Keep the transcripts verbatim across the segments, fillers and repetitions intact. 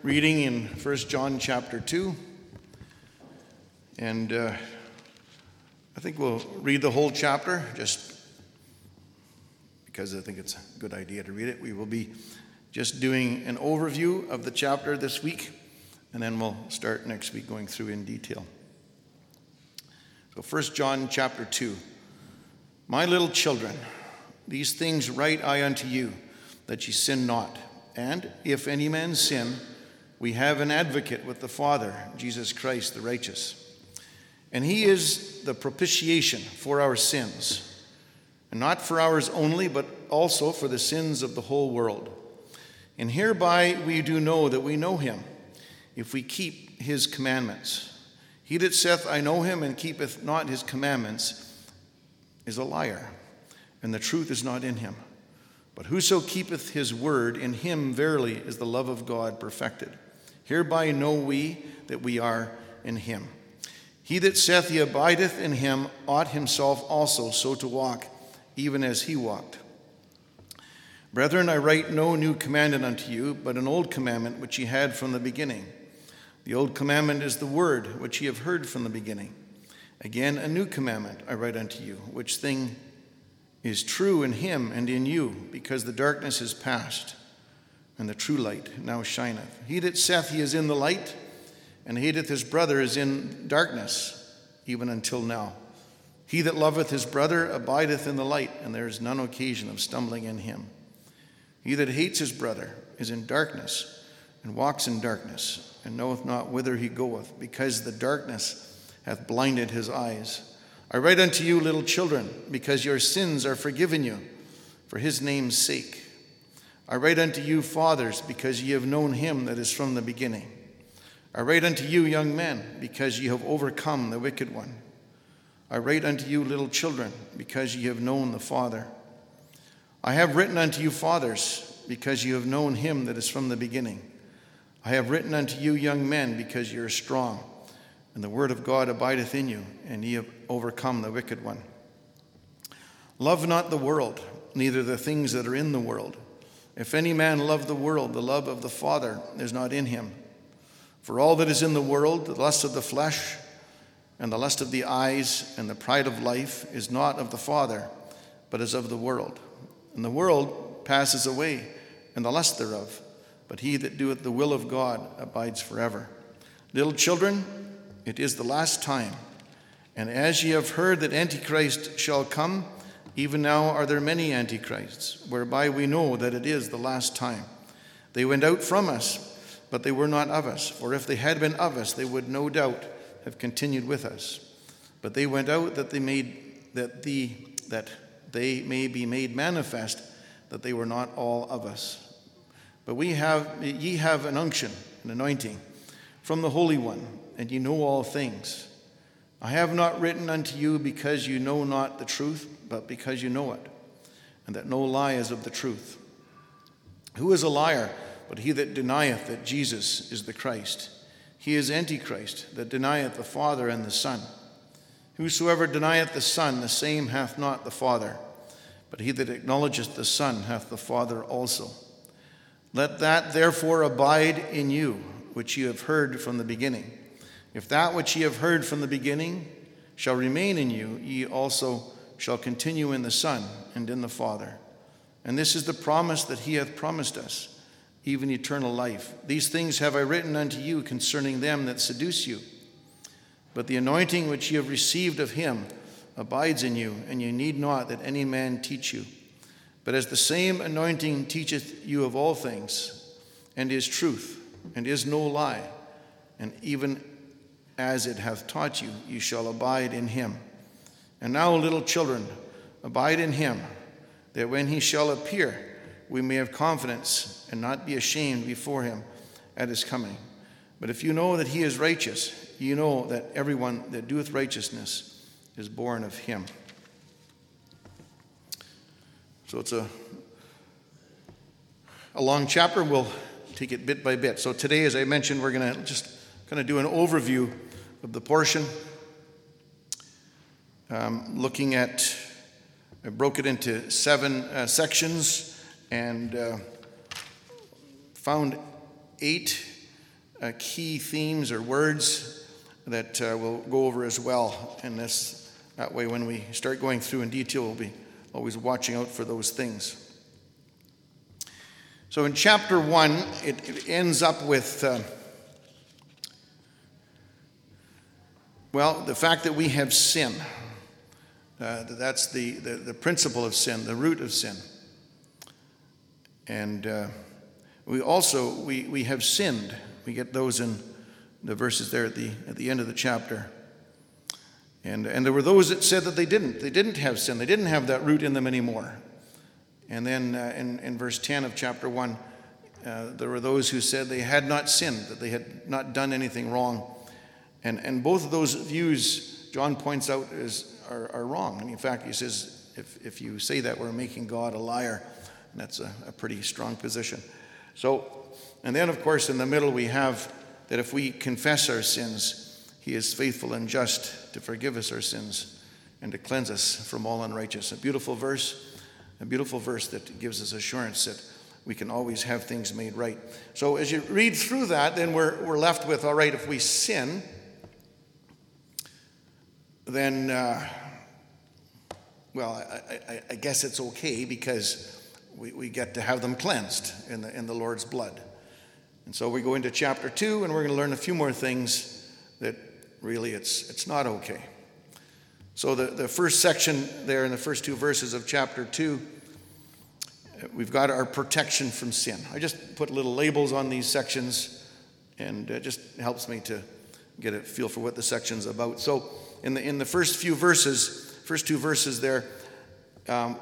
reading in First John chapter two. And uh, I think we'll read the whole chapter, just because I think it's a good idea to read it. We will be just doing an overview of the chapter this week, and then we'll start next week going through in detail. So First John chapter two. My little children, these things write I unto you, that ye sin not. And if any man sin, we have an advocate with the Father, Jesus Christ the righteous. And he is the propitiation for our sins, and not for ours only, but also for the sins of the whole world. And hereby we do know that we know him, if we keep his commandments. He that saith, I know him, and keepeth not his commandments, is a liar, and the truth is not in him. But whoso keepeth his word, in him verily is the love of God perfected. Hereby know we that we are in him. He that saith he abideth in him ought himself also so to walk, even as he walked. Brethren, I write no new commandment unto you, but an old commandment which ye had from the beginning. The old commandment is the word which ye have heard from the beginning. Again, a new commandment I write unto you, which thing is true in him and in you, because the darkness is past, and the true light now shineth. He that saith he is in the light, and hateth his brother, is in darkness, even until now. He that loveth his brother abideth in the light, and there is none occasion of stumbling in him. He that hates his brother is in darkness, and walks in darkness, and knoweth not whither he goeth, because the darkness hath blinded his eyes. I write unto you, little children, because your sins are forgiven you, for his name's sake. I write unto you, fathers, because ye have known him that is from the beginning. I write unto you, young men, because ye have overcome the wicked one. I write unto you, little children, because ye have known the Father. I have written unto you, fathers, because ye have known him that is from the beginning. I have written unto you, young men, because ye are strong, and the word of God abideth in you, and ye have overcome the wicked one. Love not the world, neither the things that are in the world. If any man love the world, the love of the Father is not in him. For all that is in the world, the lust of the flesh, and the lust of the eyes, and the pride of life, is not of the Father, but is of the world. And the world passes away, and the lust thereof, but he that doeth the will of God abides forever. Little children, it is the last time. And as ye have heard that Antichrist shall come, even now are there many Antichrists, whereby we know that it is the last time. They went out from us, but they were not of us. For if they had been of us, they would no doubt have continued with us. But they went out that they made that the that they may be made manifest that they were not all of us. But we have ye have an unction, an anointing from the Holy One, and ye know all things. I have not written unto you because you know not the truth, but because you know it, and that no lie is of the truth. Who is a liar but he that denieth that Jesus is the Christ? He is Antichrist, that denieth the Father and the Son. Whosoever denieth the Son, the same hath not the Father, but he that acknowledgeth the Son hath the Father also. Let that therefore abide in you, which ye have heard from the beginning. If that which ye have heard from the beginning shall remain in you, ye also shall continue in the Son and in the Father. And this is the promise that he hath promised us, even eternal life. These things have I written unto you concerning them that seduce you. But the anointing which ye have received of him abides in you, and ye need not that any man teach you. But as the same anointing teacheth you of all things, and is truth, and is no lie, and even as it hath taught you, ye shall abide in him. And now, little children, abide in him, that when he shall appear, we may have confidence and not be ashamed before him at his coming. But if you know that he is righteous, you know that everyone that doeth righteousness is born of him. So it's a, a long chapter. We'll take it bit by bit. So today, as I mentioned, we're going to just kind of do an overview of the portion, um, looking at, I broke it into seven uh, sections and uh, found eight uh, key themes or words that uh, we'll go over as well in this. That way, when we start going through in detail, we'll be always watching out for those things. So in chapter one, it, it ends up with, uh, well, the fact that we have sin. Uh, that's the, the, the principle of sin, the root of sin. And uh, we also, we, we have sinned. We get those in the verses there at the, at the end of the chapter. And, and there were those that said that they didn't. They didn't have sin. They didn't have that root in them anymore. And then uh, in, in verse ten of chapter one, uh, there were those who said they had not sinned, that they had not done anything wrong. And, and both of those views, John points out, is, are, are wrong. And in fact, he says, if, if you say that, we're making God a liar. And that's a, a pretty strong position. So, and then, of course, in the middle, we have that if we confess our sins, he is faithful and just to forgive us our sins and to cleanse us from all unrighteousness. A beautiful verse. A beautiful verse that gives us assurance that we can always have things made right. So as you read through that, then we're, we're left with, all right, if we sin, then, uh, well, I, I, I guess it's okay because we, we get to have them cleansed in the, in the Lord's blood. And so we go into chapter two, and we're going to learn a few more things that really it's, it's not okay. So the, the first section there in the first two verses of chapter two, we've got our protection from sin. I just put little labels on these sections, and it just helps me to get a feel for what the section's about. So in the in the first few verses, first two verses there, um,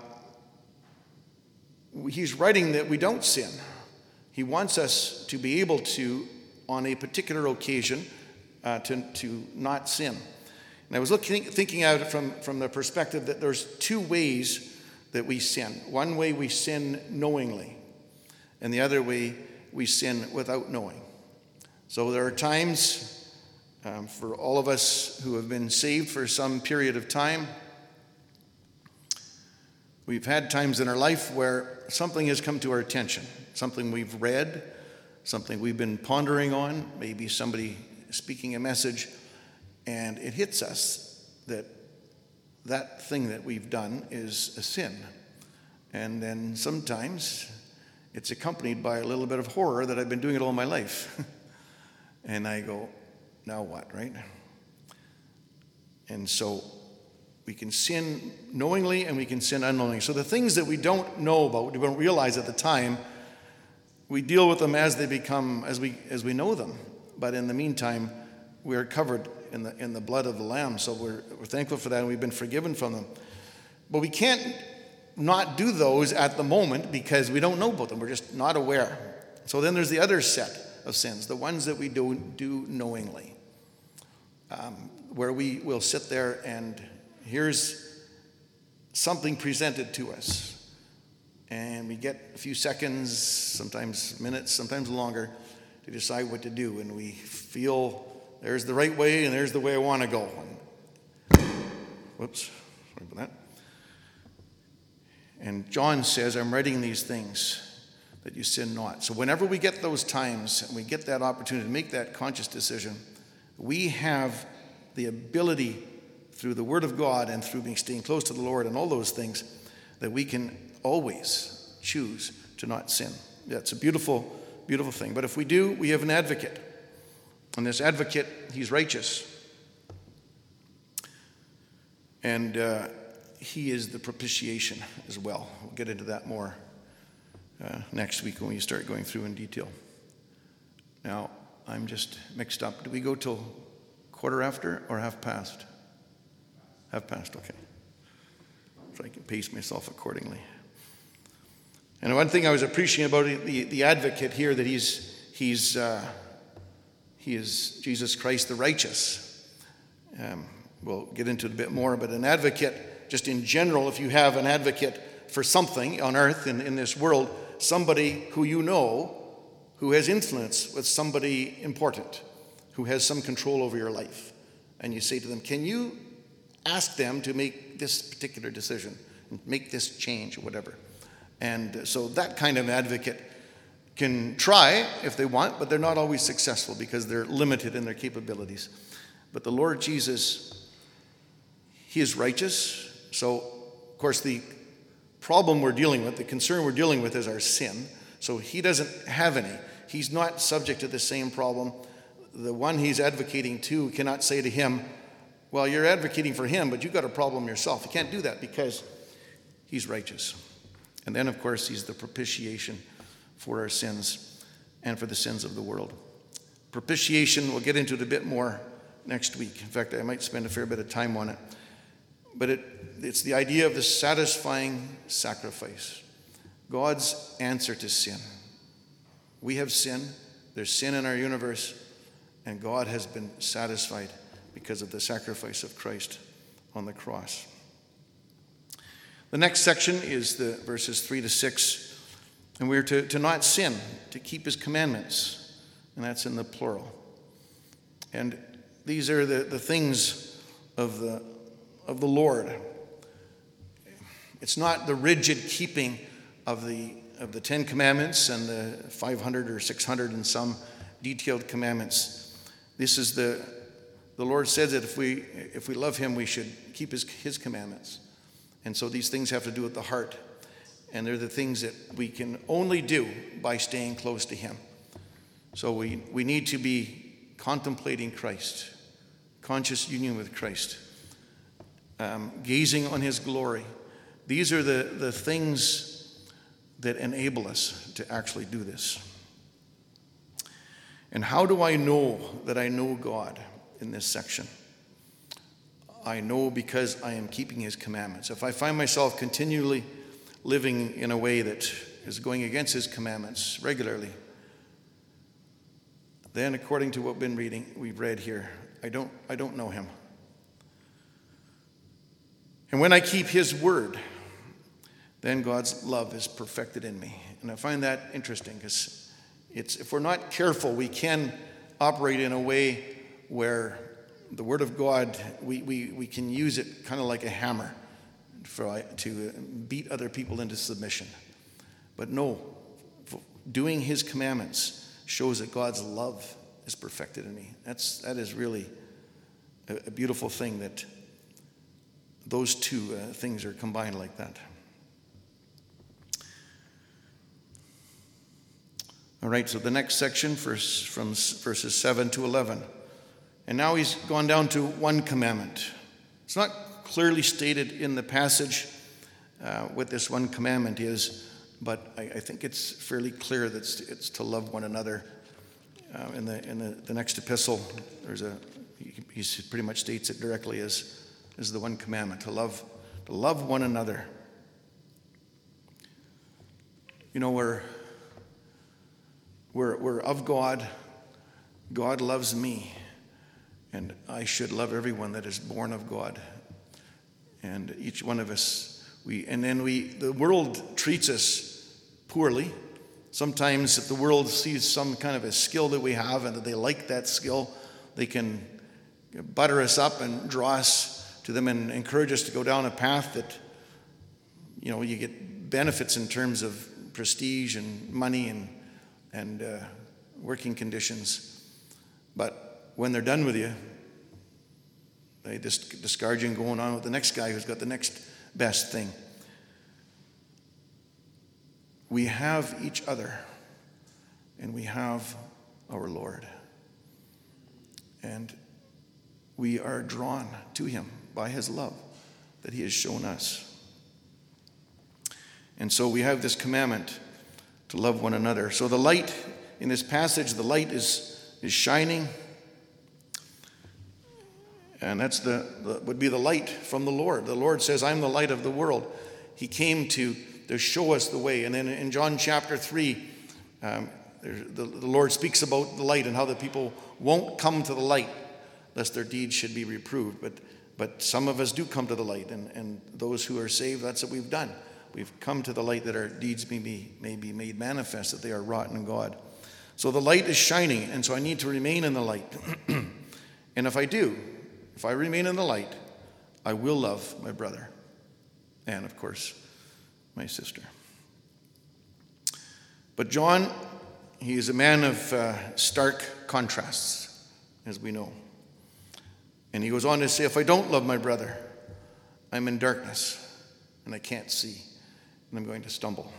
he's writing that we don't sin. He wants us to be able to, on a particular occasion, uh, to, to not sin. And I was looking, thinking out from, from the perspective that there's two ways that we sin. One way we sin knowingly, and the other way we sin without knowing. So there are times um, for all of us who have been saved for some period of time, we've had times in our life where something has come to our attention, something we've read, something we've been pondering on, maybe somebody speaking a message, and it hits us that that thing that we've done is a sin. And then sometimes it's accompanied by a little bit of horror that I've been doing it all my life. And I go, now what, right? And so we can sin knowingly and we can sin unknowingly. So the things that we don't know about, we don't realize at the time, we deal with them as they become, as we as we know them. But in the meantime, we're covered in the in the blood of the Lamb. So we're we're thankful for that, and we've been forgiven from them. But we can't not do those at the moment because we don't know about them. We're just not aware. So then there's the other set of sins, the ones that we do do knowingly, um, where we will sit there and here's something presented to us, and we get a few seconds, sometimes minutes, sometimes longer, to decide what to do, and we feel there's the right way and there's the way I want to go. And, whoops, sorry about that. And John says, I'm writing these things that you sin not. So whenever we get those times and we get that opportunity to make that conscious decision, we have the ability through the Word of God and through being staying close to the Lord and all those things that we can always choose to not sin. That's a beautiful, beautiful thing. But if we do, we have an advocate. And this advocate, he's righteous. And uh, he is the propitiation as well. We'll get into that more uh, next week when we start going through in detail. Now, I'm just mixed up. Do we go till quarter after or half past? Half past, okay. So I can pace myself accordingly. And one thing I was appreciating about the, the advocate here, that he's he's uh, he is Jesus Christ the righteous. Um, we'll get into it a bit more, but an advocate, just in general, if you have an advocate for something on earth, in, in this world, somebody who you know, who has influence with somebody important, who has some control over your life, and you say to them, can you ask them to make this particular decision, make this change or whatever. And so that kind of advocate can try if they want, but they're not always successful because they're limited in their capabilities. But the Lord Jesus, he is righteous. So, of course, the problem we're dealing with, the concern we're dealing with is our sin. So he doesn't have any. He's not subject to the same problem. The one he's advocating to cannot say to him, well, you're advocating for him, but you've got a problem yourself. He can't do that because he's righteous. And then, of course, he's the propitiation for our sins and for the sins of the world. Propitiation, we'll get into it a bit more next week. In fact, I might spend a fair bit of time on it. But it, it's the idea of the satisfying sacrifice. God's answer to sin. We have sin. There's sin in our universe. And God has been satisfied because of the sacrifice of Christ on the cross. The next section is the verses three to six. And we're to, to not sin, to keep his commandments. And that's in the plural. And these are the, the things of the, of the Lord. It's not the rigid keeping of the, of the Ten Commandments and the five hundred or six hundred and some detailed commandments. This is the, the Lord says that if we, if we love him, we should keep his, his commandments. And so these things have to do with the heart. And they're the things that we can only do by staying close to him. So we, we need to be contemplating Christ, conscious union with Christ, um, gazing on his glory. These are the, the things that enable us to actually do this. And how do I know that I know God in this section? I know because I am keeping his commandments. If I find myself continually living in a way that is going against his commandments regularly, then according to what we've been reading, we've read here, I don't, I don't know him. And when I keep his word, then God's love is perfected in me. And I find that interesting because it's, if we're not careful, we can operate in a way where the word of God, we, we, we can use it kind of like a hammer for, to beat other people into submission. But no, doing his commandments shows that God's love is perfected in me. That's, that is really a, a beautiful thing that those two uh, things are combined like that. All right, so the next section verse, from verses seven to eleven. And now he's gone down to one commandment. It's not clearly stated in the passage uh, what this one commandment is, but I, I think it's fairly clear that it's, it's to love one another. Uh, in the in the, the next epistle, there's a he, he pretty much states it directly as, as the one commandment, to love to love one another. You know, we're we're we're of God. God loves me, and I should love everyone that is born of God. And each one of us, we and then we the world treats us poorly. Sometimes if the world sees some kind of a skill that we have and that they like that skill, they can butter us up and draw us to them and encourage us to go down a path that, you know, you get benefits in terms of prestige and money and and uh, working conditions. But when they're done with you, they just discard you and going on with the next guy who's got the next best thing. We have each other, and we have our Lord. And we are drawn to him by his love that he has shown us. And so we have this commandment to love one another. So the light in this passage, the light is, is shining. And that's the, the would be the light from the Lord. The Lord says, I'm the light of the world. He came to, to show us the way. And then in John chapter three, um, the, the Lord speaks about the light and how the people won't come to the light lest their deeds should be reproved. But but some of us do come to the light. And, and those who are saved, that's what we've done. We've come to the light that our deeds may be, may be made manifest, that they are wrought in God. So the light is shining, and so I need to remain in the light. And if I do, if I remain in the light, I will love my brother and, of course, my sister. But John he is a man of uh, stark contrasts, as we know. And he goes on to say, if I don't love my brother, I'm in darkness and I can't see, and I'm going to stumble.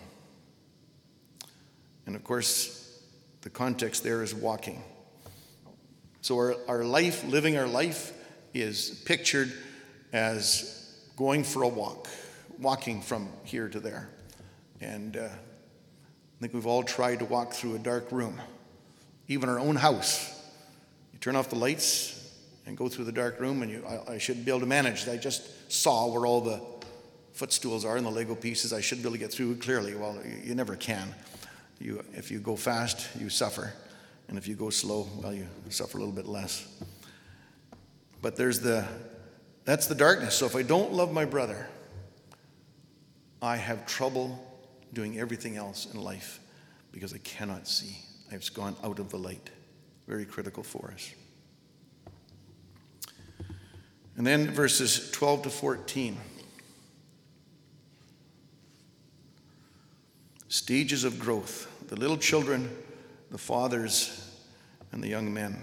And of course, the context there is walking. So our, our life, living our life, is pictured as going for a walk, walking from here to there. And uh, I think we've all tried to walk through a dark room, even our own house. You turn off the lights and go through the dark room, and you, I, I should be able to manage. I just saw where all the footstools are and the Lego pieces. I should be able to get through clearly. Well, you, you never can. You, if you go fast, you suffer. And if you go slow, well, you suffer a little bit less. But there's the, that's the darkness. So if I don't love my brother, I have trouble doing everything else in life because I cannot see. I've gone out of the light. Very critical for us. And then verses twelve to fourteen. Stages of growth. The little children, the fathers, and the young men.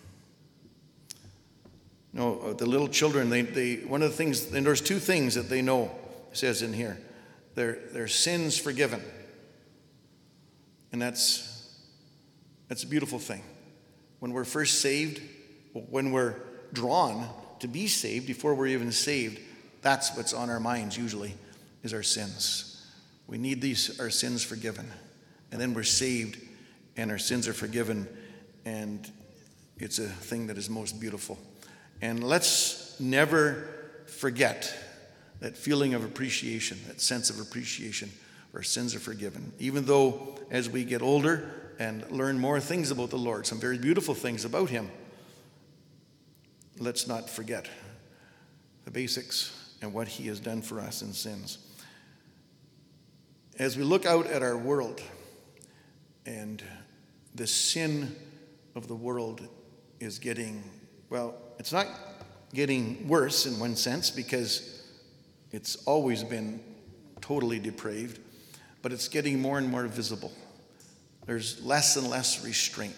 No, the little children, they, they one of the things, and there's two things that they know, it says in here. Their, their sins forgiven. And that's, that's a beautiful thing. When we're first saved, when we're drawn to be saved, before we're even saved, that's what's on our minds usually, is our sins. We need these, our sins forgiven. And then we're saved, and our sins are forgiven, and it's a thing that is most beautiful. And let's never forget that feeling of appreciation, that sense of appreciation, where sins are forgiven. Even though as we get older and learn more things about the Lord, some very beautiful things about him, let's not forget the basics and what he has done for us in sins. As we look out at our world, and the sin of the world is getting, well, it's not getting worse in one sense because it's always been totally depraved, but it's getting more and more visible. There's less and less restraint.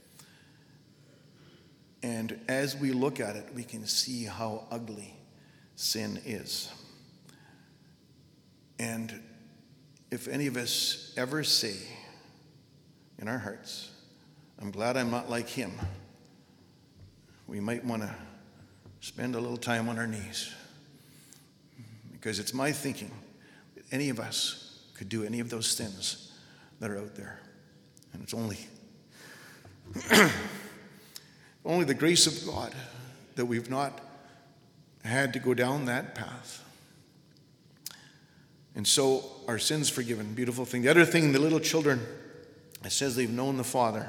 And as we look at it, we can see how ugly sin is. And if any of us ever say in our hearts, I'm glad I'm not like him, we might want to spend a little time on our knees. Because it's my thinking that any of us could do any of those sins that are out there. And it's only, only the grace of God that we've not had to go down that path. And so our sins forgiven, beautiful thing. The other thing, the little children, it says they've known the Father.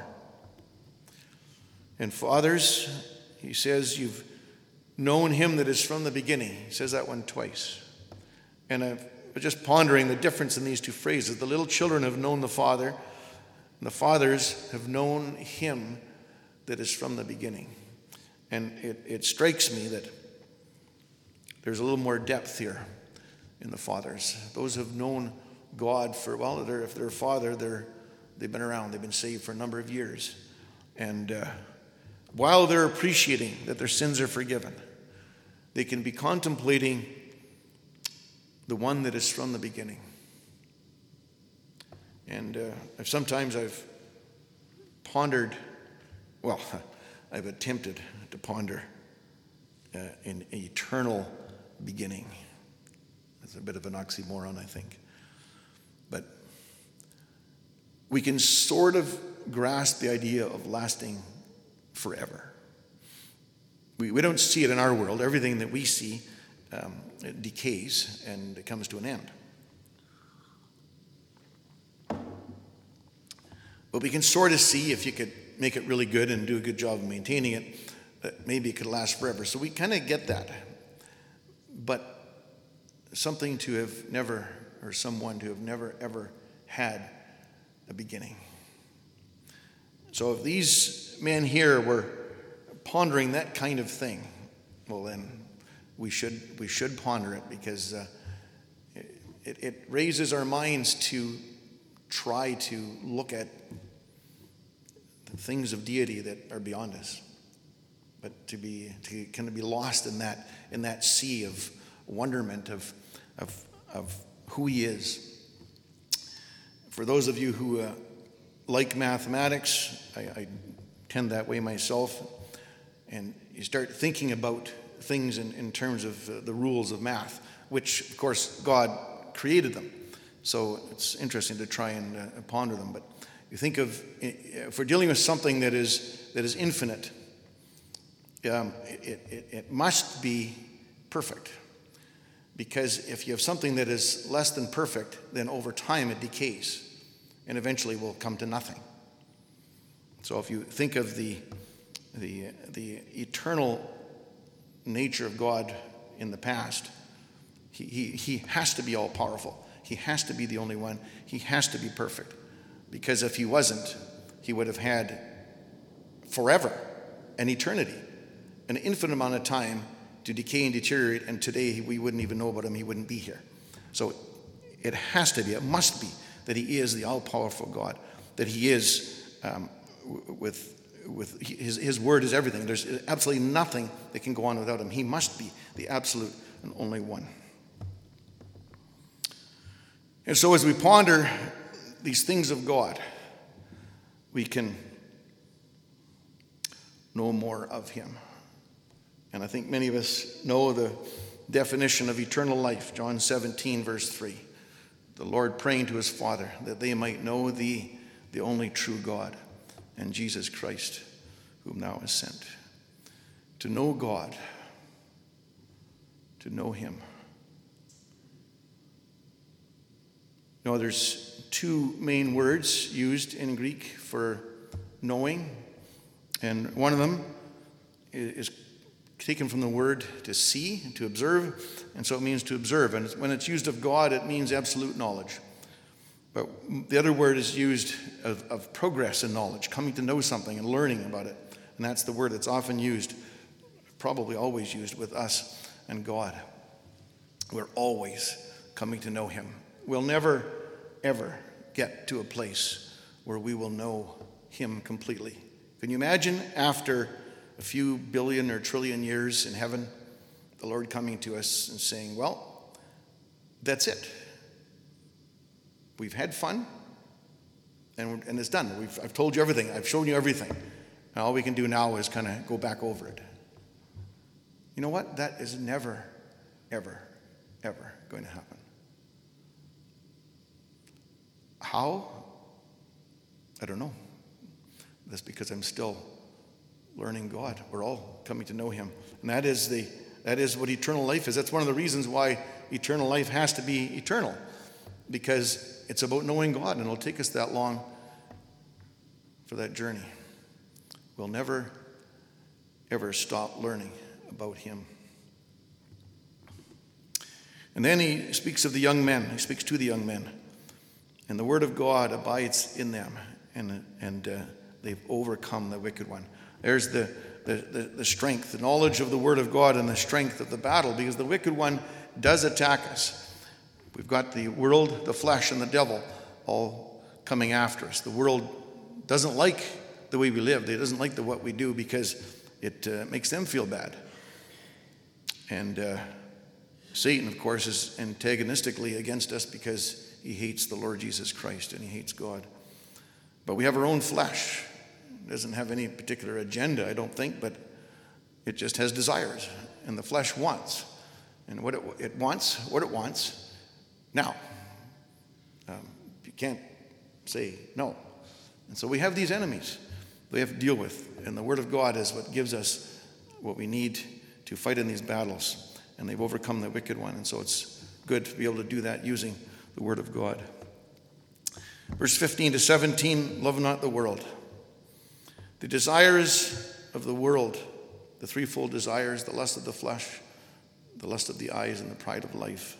And fathers, he says, you've known him that is from the beginning. He says that one twice. And I was just pondering the difference in these two phrases. The little children have known the Father, and the fathers have known him that is from the beginning. And it, it strikes me that there's a little more depth here in the fathers. Those who have known God for, well, they're, if they're a father, they're, they've been around, they've been saved for a number of years. And uh, while they're appreciating that their sins are forgiven, they can be contemplating the one that is from the beginning. And uh, I've, sometimes I've pondered, well, I've attempted to ponder uh, an eternal beginning. It's a bit of an oxymoron, I think. But we can sort of grasp the idea of lasting forever. We, we don't see it in our world. Everything that we see um, it decays and it comes to an end. But we can sort of see, if you could make it really good and do a good job of maintaining it, that maybe it could last forever. So we kind of get that. But something to have never, or someone to have never, ever had a beginning. So if these men here were pondering that kind of thing, well then we should we should ponder it, because uh, it, it raises our minds to try to look at the things of deity that are beyond us. But to be to kind of be lost in that in that sea of wonderment of of of who he is. For those of you who uh, like mathematics, I, I tend that way myself, and you start thinking about things in, in terms of uh, the rules of math, which of course God created them. So it's interesting to try and uh, ponder them. But you think of, if we're dealing with something that is that is infinite, um, it, it, it must be perfect. Because if you have something that is less than perfect, then over time it decays and eventually will come to nothing. So if you think of the, the, the eternal nature of God in the past, he, he, he has to be all-powerful. He has to be the only one. He has to be perfect. Because if he wasn't, he would have had forever, an eternity, an infinite amount of time to decay and deteriorate, and today we wouldn't even know about him. He wouldn't be here. So it has to be, it must be, that he is the all-powerful God, that he is, um, with, with his, his word is everything. There's absolutely nothing that can go on without him. He must be the absolute and only one. And so as we ponder these things of God, we can know more of him. And I think many of us know the definition of eternal life, John seventeen, verse three. The Lord praying to his Father that they might know thee, the only true God, and Jesus Christ, whom thou hast sent. To know God, to know him. You know, there's two main words used in Greek for knowing, and one of them is taken from the word to see, to observe, and so it means to observe. And when it's used of God, it means absolute knowledge. But the other word is used of, of progress in knowledge, coming to know something and learning about it. And that's the word that's often used, probably always used with us and God. We're always coming to know him. We'll never, ever get to a place where we will know him completely. Can you imagine after a few billion or trillion years in heaven, the Lord coming to us and saying, well, that's it. We've had fun, and, and it's done. We've, I've told you everything. I've shown you everything. And all we can do now is kind of go back over it. You know what? That is never, ever, ever going to happen. How? I don't know. That's because I'm still learning God. We're all coming to know him. And that is the that is what eternal life is. That's one of the reasons why eternal life has to be eternal. Because it's about knowing God, and it'll take us that long for that journey. We'll never, ever stop learning about him. And then he speaks of the young men. He speaks to the young men. And the word of God abides in them, and, and uh, they've overcome the wicked one. There's the, the, the, the strength, the knowledge of the word of God, and the strength of the battle, because the wicked one does attack us. We've got the world, the flesh, and the devil all coming after us. The world doesn't like the way we live. It doesn't like the what we do because it uh, makes them feel bad. And uh, Satan, of course, is antagonistically against us because he hates the Lord Jesus Christ and he hates God. But we have our own flesh. It doesn't have any particular agenda, I don't think, but it just has desires. And the flesh wants. And what it, it wants, what it wants, now. Um, you can't say no. And so we have these enemies we have to deal with. And the Word of God is what gives us what we need to fight in these battles. And they've overcome the wicked one. And so it's good to be able to do that using the Word of God. Verse fifteen to seventeen, love not the world. The desires of the world, the threefold desires, the lust of the flesh, the lust of the eyes, and the pride of life.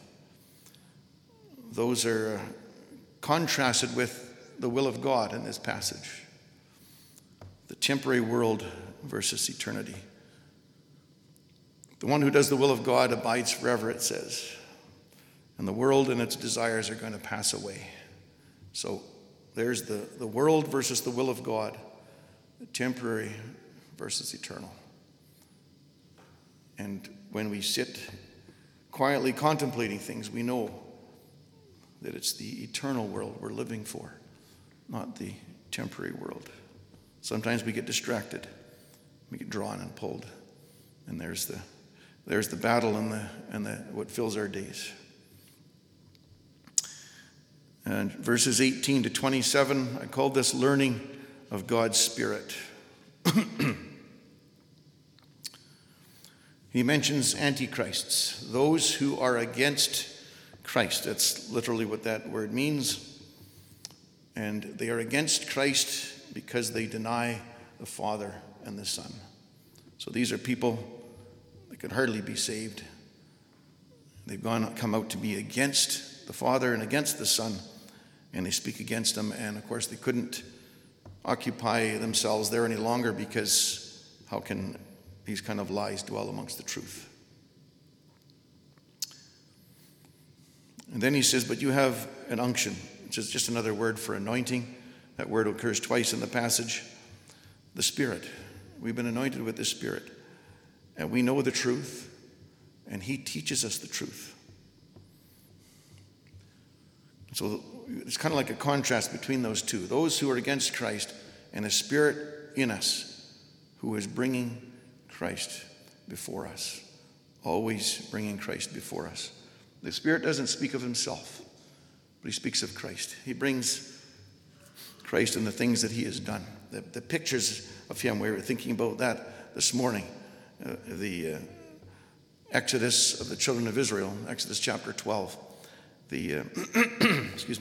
Those are contrasted with the will of God in this passage. The temporary world versus eternity. The one who does the will of God abides forever, it says. And the world and its desires are going to pass away. So there's the, the world versus the will of God. temporary versus eternal. And when we sit quietly contemplating things, we know that it's the eternal world we're living for, not the temporary world. Sometimes we get distracted, we get drawn and pulled, and there's the there's the battle and the and the what fills our days. And verses eighteen to twenty-seven, I call this learning of God's Spirit. He mentions antichrists, those who are against Christ. That's literally what that word means. And they are against Christ because they deny the Father and the Son. So these are people that could hardly be saved. They've gone come out to be against the Father and against the Son, and they speak against them. And of course, they couldn't occupy themselves there any longer, because how can these kind of lies dwell amongst the truth? And then he says, but you have an unction, which is just another word for anointing. That word occurs twice in the passage. The Spirit. We've been anointed with the Spirit. And we know the truth, and he teaches us the truth. So it's kind of like a contrast between those two. Those who are against Christ and the Spirit in us who is bringing Christ before us. Always bringing Christ before us. The Spirit doesn't speak of himself, but he speaks of Christ. He brings Christ and the things that he has done. The, the pictures of him, we were thinking about that this morning. Uh, the uh, Exodus of the children of Israel, Exodus chapter twelve. The, uh, excuse me.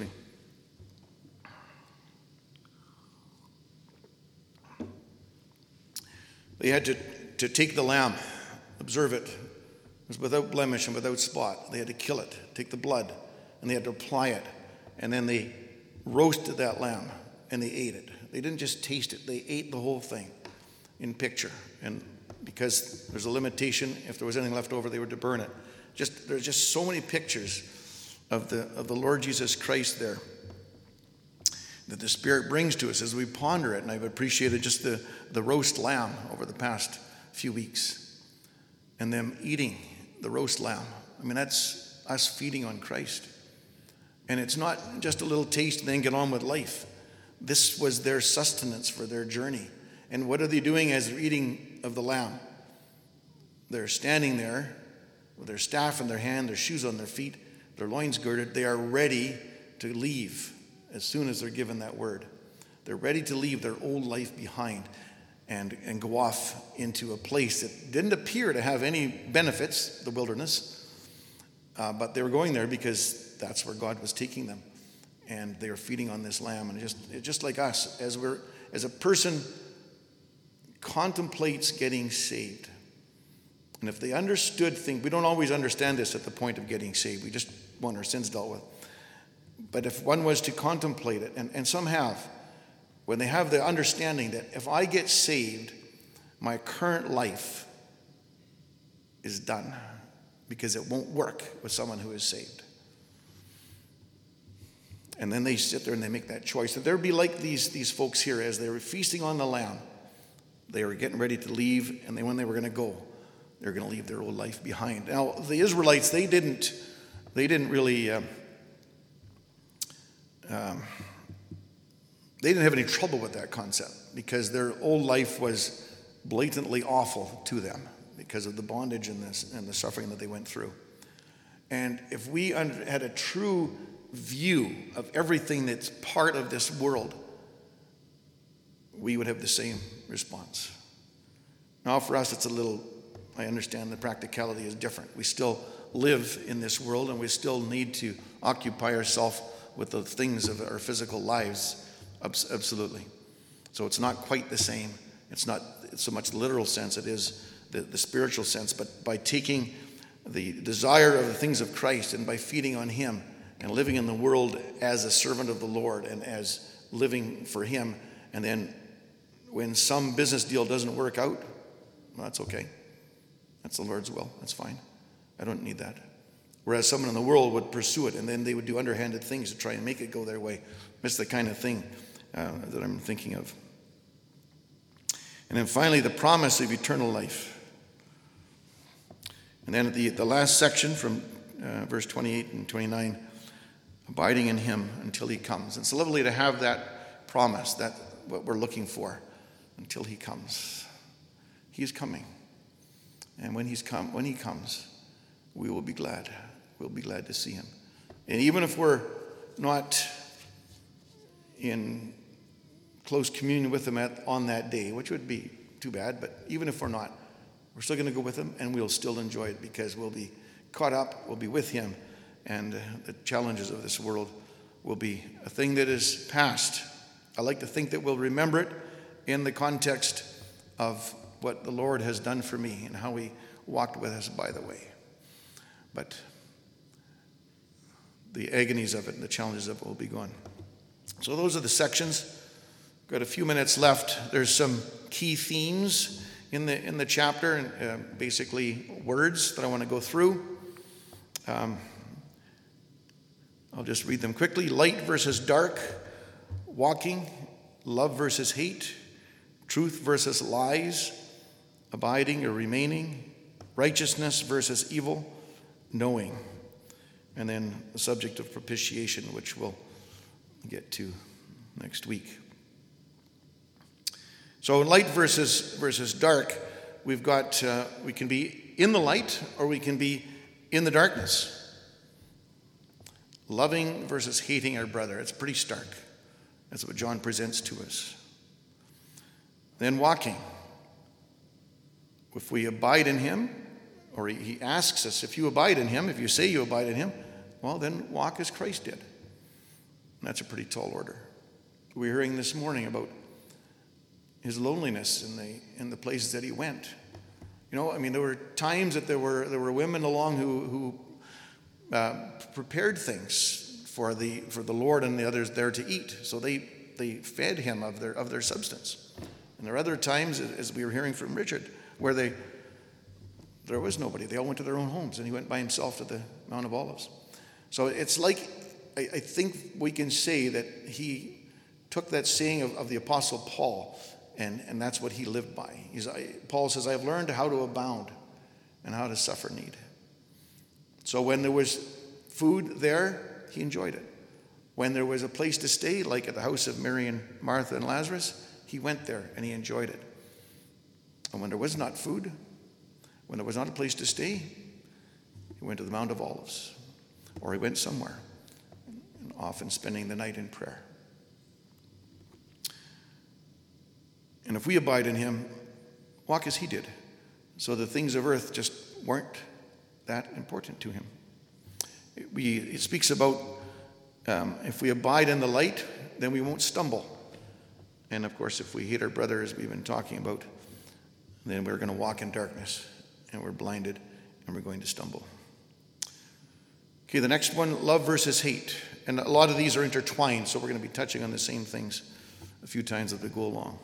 They had to, to take the lamb, observe it. It was without blemish and without spot. They had to kill it, take the blood, and they had to apply it. And then they roasted that lamb, and they ate it. They didn't just taste it, they ate the whole thing in picture. And because there's a limitation, if there was anything left over, they were to burn it. Just there's just so many pictures of the of the Lord Jesus Christ there that the Spirit brings to us as we ponder it. And I've appreciated just the, the roast lamb over the past few weeks, and them eating the roast lamb. I mean, that's us feeding on Christ. And it's not just a little taste and then get on with life. This was their sustenance for their journey. And what are they doing as they're eating of the lamb? They're standing there with their staff in their hand, their shoes on their feet, their loins girded. They are ready to leave as soon as they're given that word. They're ready to leave their old life behind and, and go off into a place that didn't appear to have any benefits, the wilderness, uh, but they were going there because that's where God was taking them. And they were feeding on this lamb. And just, just like us, as we're as a person contemplates getting saved, and if they understood things, we don't always understand this at the point of getting saved. We just want our sins dealt with. But if one was to contemplate it, and, and some have, when they have the understanding that if I get saved, my current life is done, because it won't work with someone who is saved. And then they sit there and they make that choice. And there'd be like these, these folks here, as they were feasting on the lamb, they were getting ready to leave, and they, when they were going to go, they were going to leave their old life behind. Now, the Israelites, they didn't, they didn't really, um, um, they didn't have any trouble with that concept, because their old life was blatantly awful to them because of the bondage and, this, and the suffering that they went through. And if we under, had a true view of everything that's part of this world, we would have the same response. Now, for us, it's a little, I understand the practicality is different. We still live in this world, and we still need to occupy ourselves with the things of our physical lives. Absolutely. So it's not quite the same. It's not so much the literal sense, it is the, the spiritual sense. But by taking the desire of the things of Christ and by feeding on him and living in the world as a servant of the Lord and as living for him, and then when some business deal doesn't work out, well, that's okay. That's the Lord's will. That's fine. I don't need that. Whereas someone in the world would pursue it, and then they would do underhanded things to try and make it go their way. That's the kind of thing uh, that I'm thinking of. And then finally, the promise of eternal life. And then at the, the last section from uh, verse twenty-eight and twenty-nine, abiding in him until he comes. It's lovely to have that promise, that what we're looking for, until he comes. He is coming. And when he's come, when he comes, we will be glad. We'll be glad to see him. And even if we're not in close communion with him at, on that day, which would be too bad, but even if we're not, we're still going to go with him, and we'll still enjoy it because we'll be caught up, we'll be with him, and uh, the challenges of this world will be a thing that is past. I like to think that we'll remember it in the context of what the Lord has done for me and how he walked with us by the way. But the agonies of it and the challenges of it will be gone. So those are the sections. Got a few minutes left. There's some key themes in the in the chapter, and uh, basically words that I want to go through. Um, I'll just read them quickly. Light versus dark, walking, love versus hate, truth versus lies, abiding or remaining, righteousness versus evil, knowing. And then the subject of propitiation, which we'll get to next week. So light versus versus dark, we've got, uh, we can be in the light or we can be in the darkness. Loving versus hating our brother. It's pretty stark. That's what John presents to us. Then walking. If we abide in him, or he asks us, if you abide in him, if you say you abide in him, well, then walk as Christ did. And that's a pretty tall order. We were hearing this morning about his loneliness in the in the places that he went. You know, I mean, there were times that there were there were women along who who uh, prepared things for the for the Lord and the others there to eat. So they they fed him of their of their substance. And there are other times, as we were hearing from Richard, where they there was nobody. They all went to their own homes, and he went by himself to the Mount of Olives. So it's like, I, I think we can say that he took that saying of, of the Apostle Paul, and, and that's what he lived by. He's, I, Paul says, I have learned how to abound and how to suffer need. So when there was food there, he enjoyed it. When there was a place to stay, like at the house of Mary and Martha and Lazarus, he went there and he enjoyed it. And when there was not food, when there was not a place to stay, he went to the Mount of Olives, or he went somewhere, and often spending the night in prayer. And if we abide in him, walk as he did. So the things of earth just weren't that important to him. It, we, it speaks about um, if we abide in the light, then we won't stumble. And of course, if we hate our brother, as we've been talking about, then we're going to walk in darkness, and we're blinded, and we're going to stumble. Okay, the next one, love versus hate. And a lot of these are intertwined, so we're going to be touching on the same things a few times as we go along.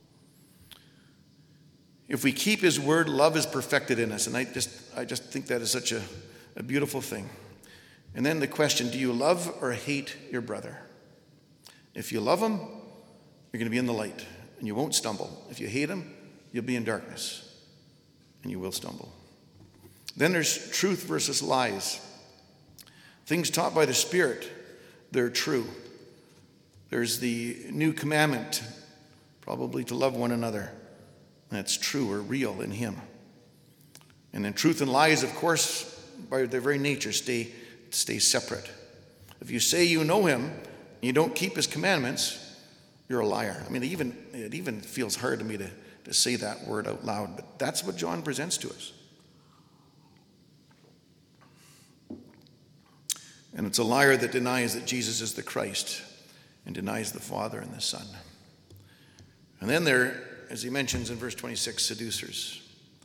If we keep his word, love is perfected in us. And I just I just think that is such a, a beautiful thing. And then the question, do you love or hate your brother? If you love him, you're going to be in the light, and you won't stumble. If you hate him, you'll be in darkness, and you will stumble. Then there's truth versus lies. Things taught by the Spirit, they're true. There's the new commandment, probably to love one another. That's true or real in him. And then truth and lies, of course, by their very nature, stay, stay separate. If you say you know him, and you don't keep his commandments, you're a liar. I mean, it even, it even feels hard to me to, to say that word out loud, but that's what John presents to us. And it's a liar that denies that Jesus is the Christ and denies the Father and the Son. And then there, as he mentions in verse twenty-six, seducers.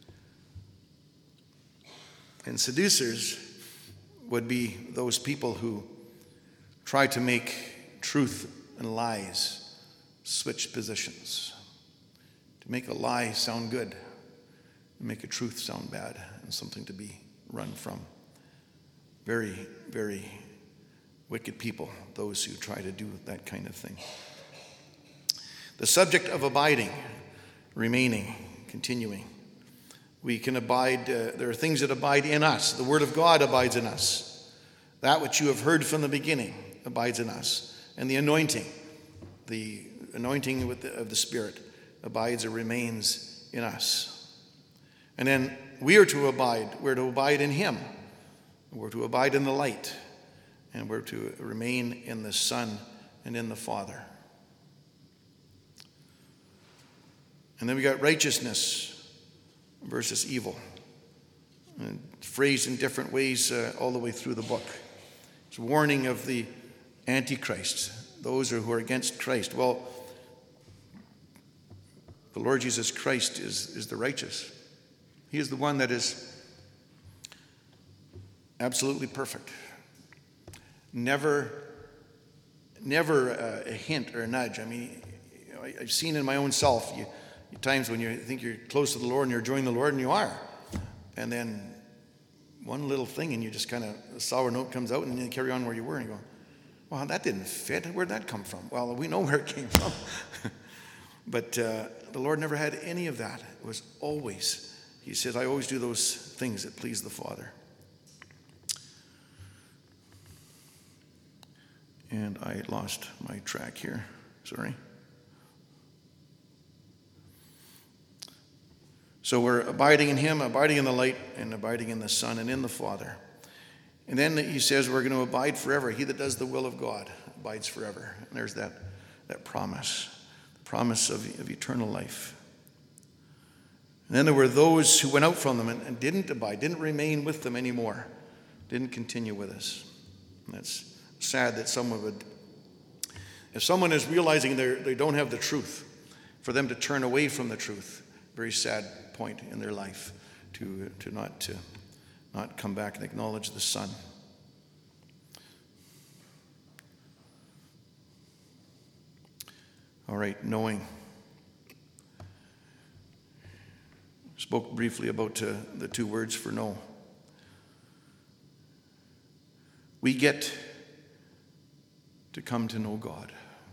And seducers would be those people who try to make truth and lies switch positions, to make a lie sound good, and make a truth sound bad, and something to be run from. Very, very wicked people, those who try to do that kind of thing. The subject of abiding. remaining, continuing. We can abide, uh, there are things that abide in us. The Word of God abides in us. That which you have heard from the beginning abides in us. And the anointing, the anointing with the, of the Spirit abides or remains in us. And then we are to abide. We're to abide in Him. We're to abide in the light. And we're to remain in the Son and in the Father. And then we got righteousness versus evil, and phrased in different ways uh, all the way through the book. It's a warning of the Antichrist, those who are against Christ. Well, the Lord Jesus Christ is, is the righteous. He is the one that is absolutely perfect. Never, never a, a hint or a nudge. I mean, you know, I, I've seen in my own self, you, times when you think you're close to the Lord and you're enjoying the Lord, and you are. And then one little thing and you just kind of, a sour note comes out and you carry on where you were and you go, well, that didn't fit. Where'd that come from? Well, we know where it came from. But uh, the Lord never had any of that. It was always, He says, I always do those things that please the Father. And I lost my track here. Sorry. So we're abiding in Him, abiding in the light, and abiding in the Son and in the Father. And then He says we're going to abide forever. He that does the will of God abides forever. And there's that, that promise, the promise of, of eternal life. And then there were those who went out from them and, and didn't abide, didn't remain with them anymore, didn't continue with us. And that's sad that someone would, if someone is realizing they they don't have the truth, for them to turn away from the truth. Very sad point in their life to to not to not come back and acknowledge the Son. All right, knowing. Spoke briefly about uh, the two words for know. We get to come to know God.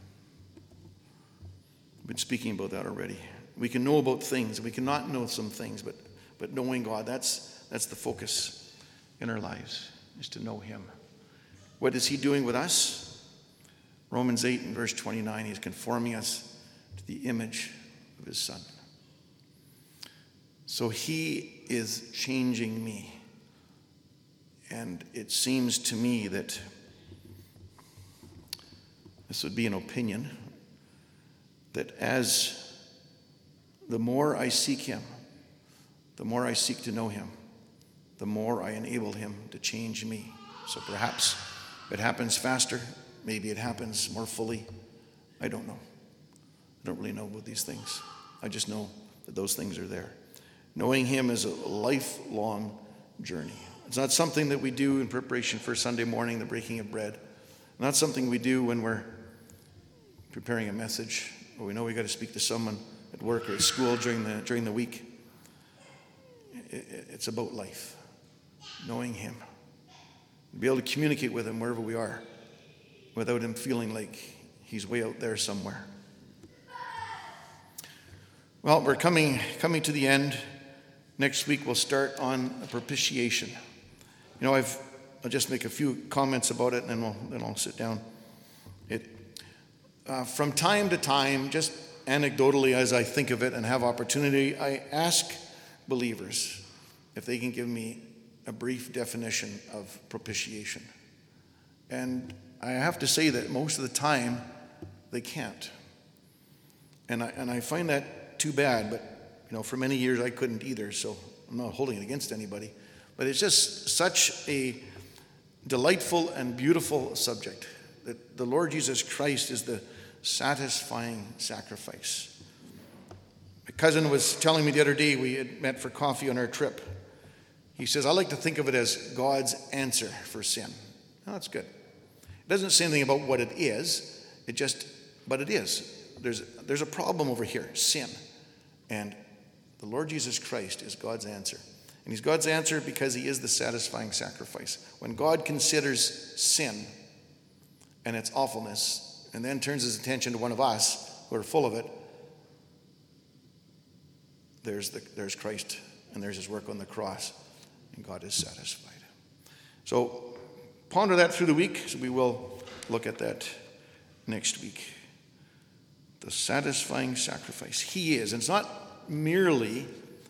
I've been speaking about that already. We can know about things. We cannot know some things, but but knowing God, that's that's the focus in our lives, is to know Him. What is He doing with us? Romans eight and verse twenty-nine, He's conforming us to the image of His Son. So He is changing me. And it seems to me that this would be an opinion, that as the more I seek Him, the more I seek to know Him, the more I enable Him to change me. So perhaps it happens faster. Maybe it happens more fully. I don't know. I don't really know about these things. I just know that those things are there. Knowing Him is a lifelong journey. It's not something that we do in preparation for Sunday morning, the breaking of bread. Not something we do when we're preparing a message, or we know we got to speak to someone at work or at school during the during the week. It's about life, knowing Him, be able to communicate with Him wherever we are, without Him feeling like He's way out there somewhere. Well, we're coming coming to the end. Next week we'll start on propitiation. You know, I've I'll just make a few comments about it, and then we'll then I'll sit down. It uh, from time to time, just anecdotally as I think of it and have opportunity, I ask believers if they can give me a brief definition of propitiation. And I have to say that most of the time they can't. And I and I find that too bad, but you know, for many years I couldn't either, so I'm not holding it against anybody. But it's just such a delightful and beautiful subject that the Lord Jesus Christ is the satisfying sacrifice. My cousin was telling me the other day, we had met for coffee on our trip. He says, I like to think of it as God's answer for sin. Oh, that's good. It doesn't say anything about what it is, it just, but it is. There's, there's a problem over here, sin. And the Lord Jesus Christ is God's answer. And He's God's answer because He is the satisfying sacrifice. When God considers sin and its awfulness, and then turns His attention to one of us who are full of it, there's, the, there's Christ and there's his work on the cross, and God is satisfied. So ponder that through the week. So we will look at that next week. The satisfying sacrifice. He is. And it's not merely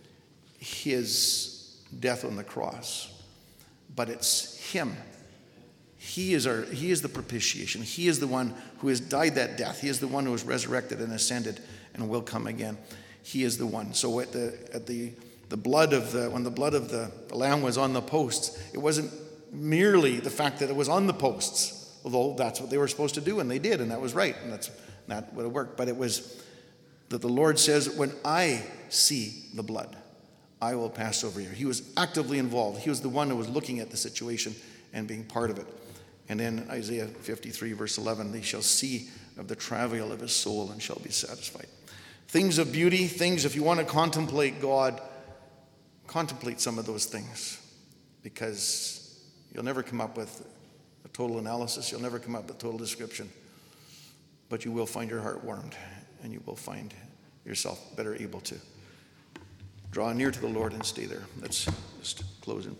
his death on the cross, but it's him. He is our, he is the propitiation. He is the one who has died that death. He is the one who was resurrected and ascended and will come again. He is the one. So at the at the the blood of the when the blood of the, the lamb was on the posts, it wasn't merely the fact that it was on the posts, although that's what they were supposed to do, and they did, and that was right, and that's not what it worked. But it was that the Lord says, when I see the blood, I will pass over you. He was actively involved. He was the one who was looking at the situation and being part of it. And in Isaiah fifty-three, verse eleven, they shall see of the travail of his soul and shall be satisfied. Things of beauty, things, if you want to contemplate God, contemplate some of those things, because you'll never come up with a total analysis. You'll never come up with a total description. But you will find your heart warmed, and you will find yourself better able to draw near to the Lord and stay there. Let's just close in prayer.